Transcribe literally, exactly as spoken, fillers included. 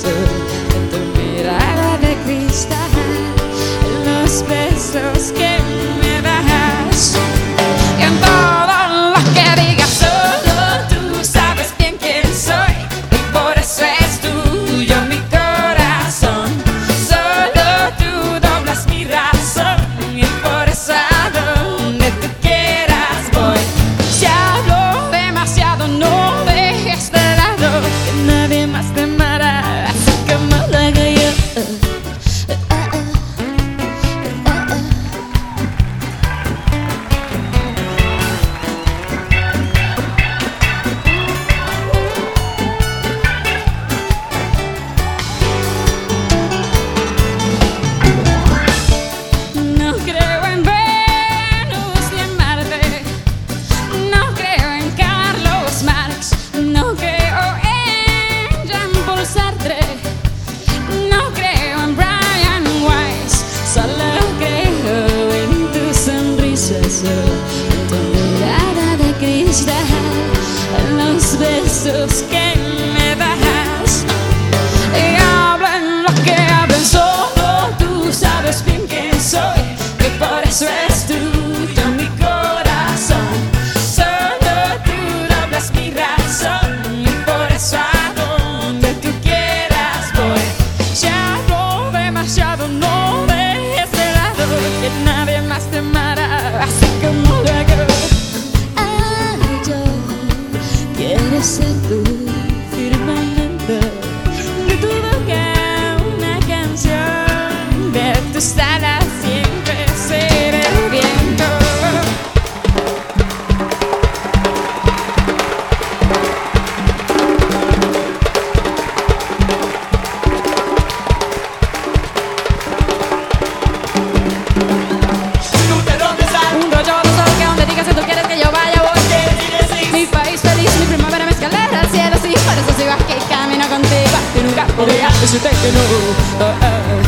soy en tu mirada de cristal, en los besos que me das y en todo lo que digas. Solo tú sabes bien quién soy y por eso es tuyo mi corazón. Solo tú doblas mi razón y por eso a donde tú quieras voy. Si hablo demasiado no dejes de lado que nadie más te amará así como lo hago yo. No creo en Venus ni en Marte, no creo en Carlos Marx, no creo en Jean-Paul Sartre, no creo en Brian Weiss, solo creo en tu sonrisa, solo en tu mirada de cristal, en los besos que me das. Y hablen lo que hablen, solo tú sabes bien quién soy, que por eso es tuyo mi corazón. Solo tú doblas mi razón y por eso a donde tú quieras voy. Si hablo demasiado no dejes de lado que nadie más te amará así como lo hago. Ah, yo quiero ser tu firmamento, de tu boca una canción, de tus alas siempre seré el viento. ¿Tú de dónde estás? Un rollo solo que a donde digas si tú quieres que yo vaya voy. Mi país feliz, mi primavera, mi escalera al cielo, sí, por eso sigo aquí, camino contigo, y nunca podría decirte que no. Ah, ah.